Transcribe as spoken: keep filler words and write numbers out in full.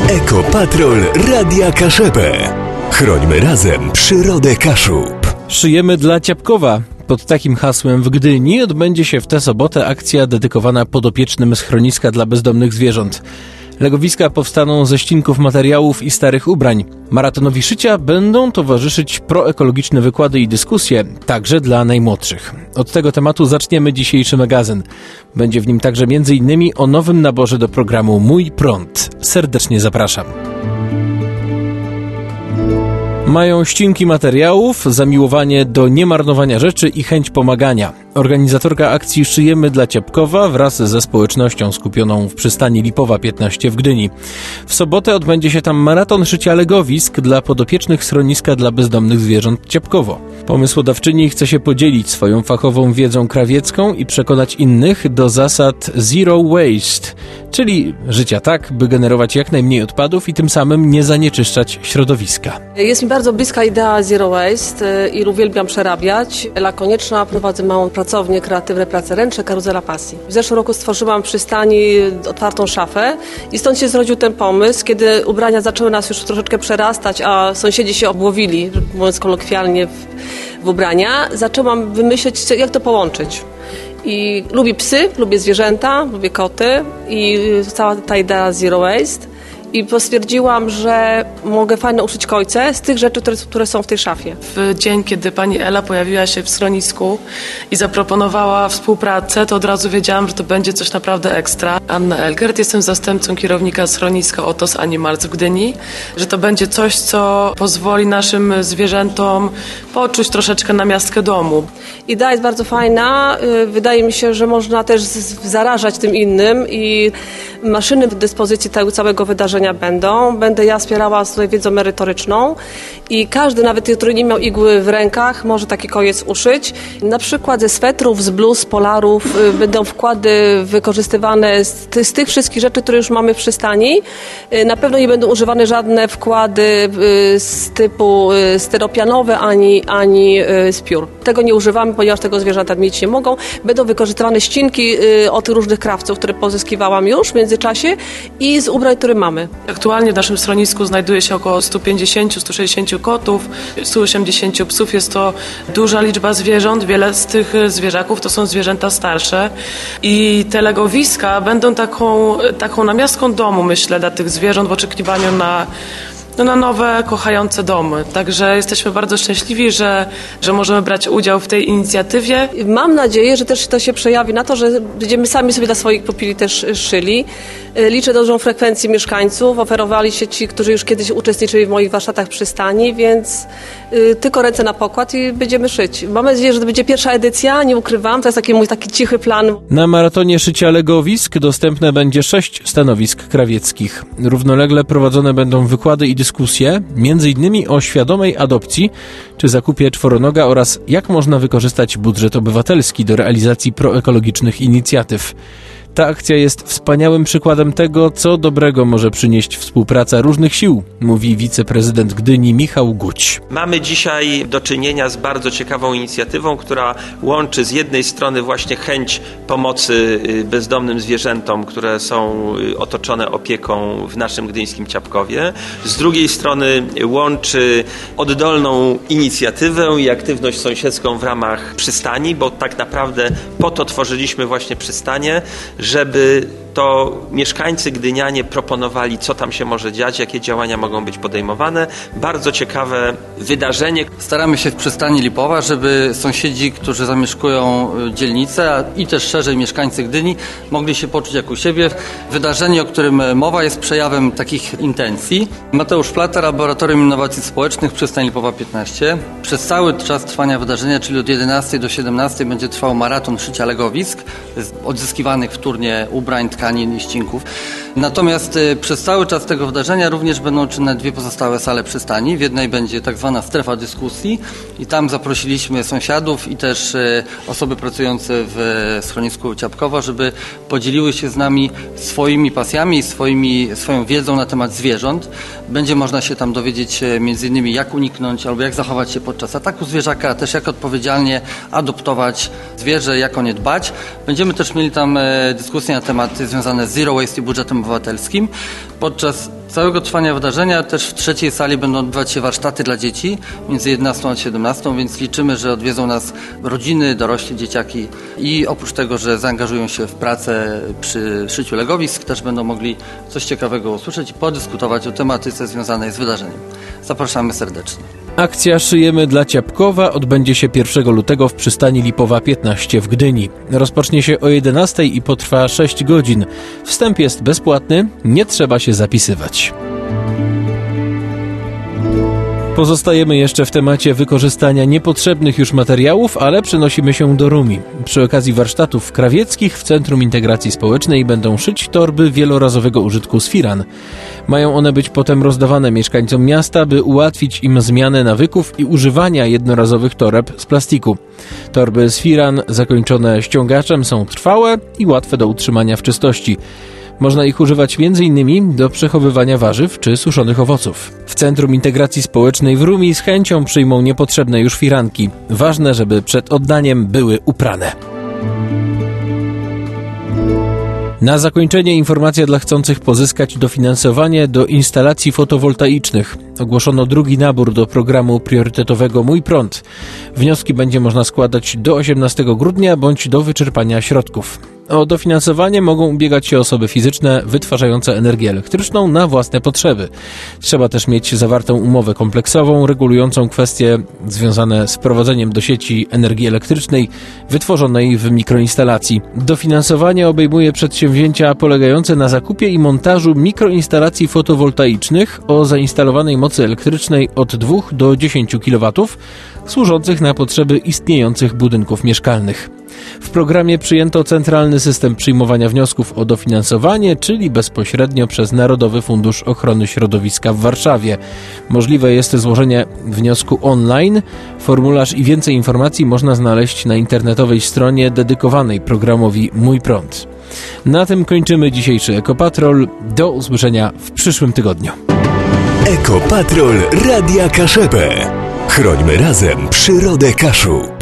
Ekopatrol Radia Kaszebę. Chrońmy razem przyrodę Kaszub. Szyjemy dla Ciapkowa. Pod takim hasłem w Gdyni odbędzie się w tę sobotę akcja dedykowana podopiecznym schroniska dla bezdomnych zwierząt. Legowiska powstaną ze ścinków materiałów i starych ubrań. Maratonowi szycia będą towarzyszyć proekologiczne wykłady i dyskusje, także dla najmłodszych. Od tego tematu zaczniemy dzisiejszy magazyn. Będzie w nim także między innymi o nowym naborze do programu Mój Prąd. Serdecznie zapraszam. Mają ścinki materiałów, zamiłowanie do niemarnowania rzeczy i chęć pomagania. Organizatorka akcji Szyjemy dla Ciapkowa wraz ze społecznością skupioną w przystani Lipowa piętnaście w Gdyni. W sobotę odbędzie się tam maraton szycia legowisk dla podopiecznych schroniska dla bezdomnych zwierząt Ciapkowo. Pomysłodawczyni chce się podzielić swoją fachową wiedzą krawiecką i przekonać innych do zasad zero waste, czyli życia tak, by generować jak najmniej odpadów i tym samym nie zanieczyszczać środowiska. Jest mi bardzo bliska idea zero waste i uwielbiam przerabiać. Ela Konieczna, prowadzę małą pracownię Kreatywne Prace Ręczne Karuzela Pasji. W zeszłym roku stworzyłam w przystani otwartą szafę i stąd się zrodził ten pomysł, kiedy ubrania zaczęły nas już troszeczkę przerastać, a sąsiedzi się obłowili, mówiąc kolokwialnie, w, w ubrania. Zaczęłam wymyśleć, jak to połączyć. I lubię psy, lubię zwierzęta, lubię koty i cała ta idea zero waste. I stwierdziłam, że mogę fajnie uszyć kojce z tych rzeczy, które, które są w tej szafie. W dzień, kiedy pani Ela pojawiła się w schronisku i zaproponowała współpracę, to od razu wiedziałam, że to będzie coś naprawdę ekstra. Anna Elgert, jestem zastępcą kierownika schroniska Otos Animals w Gdyni, że to będzie coś, co pozwoli naszym zwierzętom poczuć troszeczkę namiastkę domu. Idea jest bardzo fajna. Wydaje mi się, że można też zarażać tym innym i maszyny w dyspozycji tego całego wydarzenia będą. Będę ja wspierała swoją wiedzą merytoryczną i każdy, nawet który nie miał igły w rękach, może taki kojec uszyć. Na przykład ze swetrów, z bluz, polarów będą wkłady wykorzystywane z, ty, z tych wszystkich rzeczy, które już mamy w przystani. Na pewno nie będą używane żadne wkłady z typu styropianowe ani, ani z piór. Tego nie używamy, ponieważ tego zwierzęta mieć nie mogą. Będą wykorzystywane ścinki od różnych krawców, które pozyskiwałam już w międzyczasie i z ubrań, które mamy. Aktualnie w naszym schronisku znajduje się około sto pięćdziesiąt do stu sześćdziesięciu kotów, stu osiemdziesięciu psów. Jest to duża liczba zwierząt. Wiele z tych zwierzaków to są zwierzęta starsze i te legowiska będą taką, taką namiastką domu, myślę, dla tych zwierząt w oczekiwaniu na No na nowe, kochające domy. Także jesteśmy bardzo szczęśliwi, że, że możemy brać udział w tej inicjatywie. Mam nadzieję, że też to się przejawi na to, że będziemy sami sobie dla swoich pupili też szyli. Liczę dużą frekwencję mieszkańców. Oferowali się ci, którzy już kiedyś uczestniczyli w moich warsztatach przystani, więc y, tylko ręce na pokład i będziemy szyć. Mam nadzieję, że to będzie pierwsza edycja, nie ukrywam. To jest taki mój taki cichy plan. Na maratonie szycia legowisk dostępne będzie sześć stanowisk krawieckich. Równolegle prowadzone będą wykłady i dyskusje, między innymi o świadomej adopcji czy zakupie czworonoga oraz jak można wykorzystać budżet obywatelski do realizacji proekologicznych inicjatyw. Ta akcja jest wspaniałym przykładem tego, co dobrego może przynieść współpraca różnych sił, mówi wiceprezydent Gdyni Michał Guć. Mamy dzisiaj do czynienia z bardzo ciekawą inicjatywą, która łączy z jednej strony właśnie chęć pomocy bezdomnym zwierzętom, które są otoczone opieką w naszym gdyńskim Ciapkowie. Z drugiej strony łączy oddolną inicjatywę i aktywność sąsiedzką w ramach przystani, bo tak naprawdę po to tworzyliśmy właśnie przystanie, żeby to mieszkańcy gdynianie proponowali, co tam się może dziać, jakie działania mogą być podejmowane. Bardzo ciekawe wydarzenie. Staramy się w przystani Lipowa, żeby sąsiedzi, którzy zamieszkują dzielnicę i też szerzej mieszkańcy Gdyni, mogli się poczuć jak u siebie. Wydarzenie, o którym mowa, jest przejawem takich intencji. Mateusz Plata, Laboratorium Innowacji Społecznych, przystań Lipowa piętnaście. Przez cały czas trwania wydarzenia, czyli od jedenastej do siedemnastej, będzie trwał maraton szycia legowisk z odzyskiwanych wtórnie ubrań, tkanin i ścinków. Natomiast y, przez cały czas tego wydarzenia również będą czynne dwie pozostałe sale przystani. W jednej będzie tak zwana strefa dyskusji i tam zaprosiliśmy sąsiadów i też y, osoby pracujące w schronisku Ciapkowa, żeby podzieliły się z nami swoimi pasjami i swoimi, swoją wiedzą na temat zwierząt. Będzie można się tam dowiedzieć y, między innymi jak uniknąć albo jak zachować się podczas ataku zwierzaka, a też jak odpowiedzialnie adoptować zwierzę, jak o nie dbać. Będziemy też mieli tam y, dyskusję na tematy związane z zero waste i budżetem obywatelskim. Podczas Całego trwania wydarzenia też w trzeciej sali będą odbywać się warsztaty dla dzieci między jedenastą a siedemnastą, więc liczymy, że odwiedzą nas rodziny, dorośli, dzieciaki i oprócz tego, że zaangażują się w pracę przy szyciu legowisk, też będą mogli coś ciekawego usłyszeć i podyskutować o tematyce związanej z wydarzeniem. Zapraszamy serdecznie. Akcja Szyjemy dla Ciapkowa odbędzie się pierwszego lutego w przystani Lipowa piętnaście w Gdyni. Rozpocznie się o jedenastej i potrwa sześć godzin. Wstęp jest bezpłatny, nie trzeba się zapisywać. Pozostajemy jeszcze w temacie wykorzystania niepotrzebnych już materiałów, ale przenosimy się do Rumi. Przy okazji warsztatów krawieckich w Centrum Integracji Społecznej będą szyć torby wielorazowego użytku z firan. Mają one być potem rozdawane mieszkańcom miasta, by ułatwić im zmianę nawyków i używania jednorazowych toreb z plastiku. Torby z firan zakończone ściągaczem są trwałe i łatwe do utrzymania w czystości. Można ich używać między innymi do przechowywania warzyw czy suszonych owoców. W Centrum Integracji Społecznej w Rumi z chęcią przyjmą niepotrzebne już firanki. Ważne, żeby przed oddaniem były uprane. Na zakończenie informacja dla chcących pozyskać dofinansowanie do instalacji fotowoltaicznych. Ogłoszono drugi nabór do programu priorytetowego Mój Prąd. Wnioski będzie można składać do osiemnastego grudnia bądź do wyczerpania środków. O dofinansowanie mogą ubiegać się osoby fizyczne wytwarzające energię elektryczną na własne potrzeby. Trzeba też mieć zawartą umowę kompleksową regulującą kwestie związane z prowadzeniem do sieci energii elektrycznej wytworzonej w mikroinstalacji. Dofinansowanie obejmuje przedsięwzięcia polegające na zakupie i montażu mikroinstalacji fotowoltaicznych o zainstalowanej mocy elektrycznej od dwóch do dziesięciu kilowatów, służących na potrzeby istniejących budynków mieszkalnych. W programie przyjęto centralny system przyjmowania wniosków o dofinansowanie, czyli bezpośrednio przez Narodowy Fundusz Ochrony Środowiska w Warszawie. Możliwe jest złożenie wniosku online. Formularz i więcej informacji można znaleźć na internetowej stronie dedykowanej programowi Mój Prąd. Na tym kończymy dzisiejszy Ekopatrol. Do usłyszenia w przyszłym tygodniu. Ekopatrol Radia Kaszebę. Chrońmy razem przyrodę Kaszub.